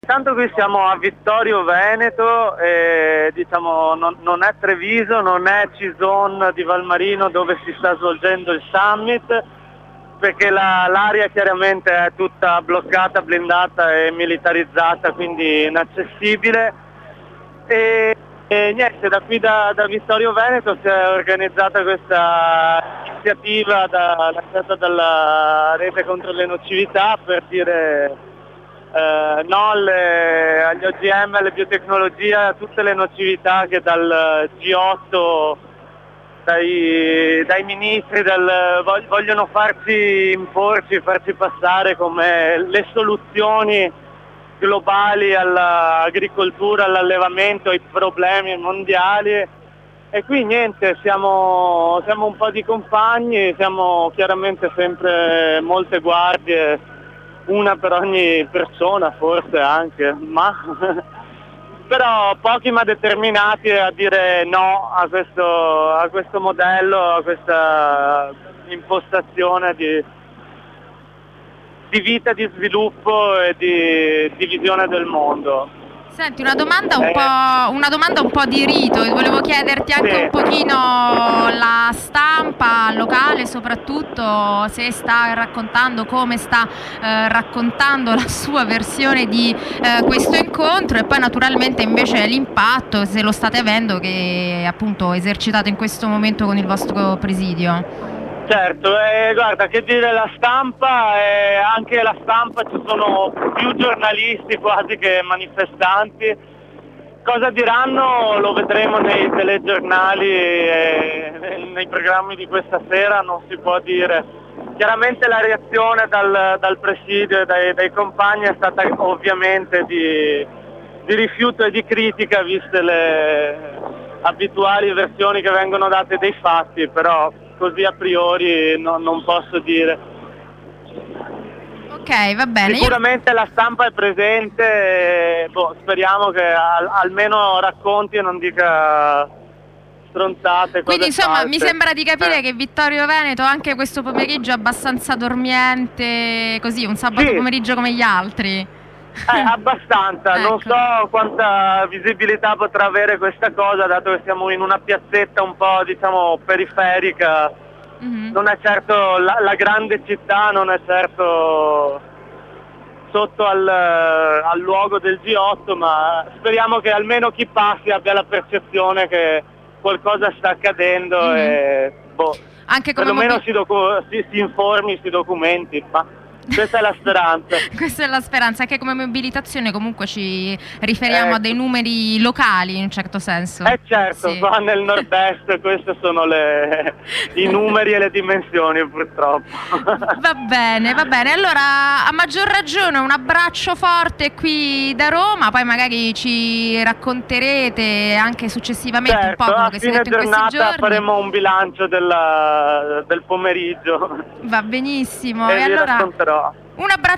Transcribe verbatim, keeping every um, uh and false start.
Intanto qui siamo a Vittorio Veneto, e, diciamo non, non è Treviso, non è Cison di Valmarino dove si sta svolgendo il summit, perché la, l'area chiaramente è tutta bloccata, blindata e militarizzata, quindi inaccessibile. E, e niente, da qui da, da Vittorio Veneto si è organizzata questa iniziativa da, lanciata dalla Rete contro le nocività per dire Eh, no alle, agli O G M, alle biotecnologie, a tutte le nocività che dal G otto, dai, dai ministri del, vogliono farci imporci, farci passare come le soluzioni globali all'agricoltura, all'allevamento, ai problemi mondiali. E qui niente, siamo, siamo un po' di compagni, siamo chiaramente sempre molte guardie, una per ogni persona forse anche, ma però pochi ma determinati a dire no a questo, a questo modello, a questa impostazione di, di vita, di sviluppo e di, di visione del mondo. Senti, una domanda un, eh, po', una domanda un po' di rito, volevo chiederti anche sì. un pochino la stampa locale, soprattutto se sta raccontando, come sta eh, raccontando la sua versione di eh, questo incontro, e poi naturalmente invece l'impatto, se lo state avendo, che appunto esercitate in questo momento con il vostro presidio. Certo, eh, guarda, che dire la stampa, eh, anche la stampa ci sono più giornalisti quasi che manifestanti. Cosa diranno lo vedremo nei telegiornali e nei programmi di questa sera, non si può dire. Chiaramente la reazione dal, dal presidio e dai, dai compagni è stata ovviamente di, di rifiuto e di critica, viste le abituali versioni che vengono date dei fatti, però così a priori no, non posso dire. Ok, va bene. Sicuramente Io... la stampa è presente, boh, speriamo che al, almeno racconti e non dica stronzate. Quindi insomma false. Mi sembra di capire eh. che Vittorio Veneto anche questo pomeriggio è abbastanza dormiente, così un sabato sì. pomeriggio come gli altri. Eh, abbastanza, ecco. Non so quanta visibilità potrà avere questa cosa, dato che siamo in una piazzetta un po', diciamo, periferica. Mm-hmm. Non è certo la, la grande città, non è certo sotto al, al luogo del G otto, ma speriamo che almeno chi passi abbia la percezione che qualcosa sta accadendo. Mm-hmm. E boh, anche come perlomeno mobi- si, docu- si, si informi, si documenti. Ma questa è la speranza. Questa è la speranza, anche come mobilitazione comunque ci riferiamo ecco. a dei numeri locali in un certo senso. Eh certo, sì. Qua nel nord-est questi sono le, i numeri e le dimensioni purtroppo. Va bene, va bene, allora a maggior ragione un abbraccio forte qui da Roma, poi magari ci racconterete anche successivamente certo, un po' quello che si è detto in questi giorni. Faremo un bilancio della, del pomeriggio. Va benissimo, e, e vi allora racconterò. un abbraccio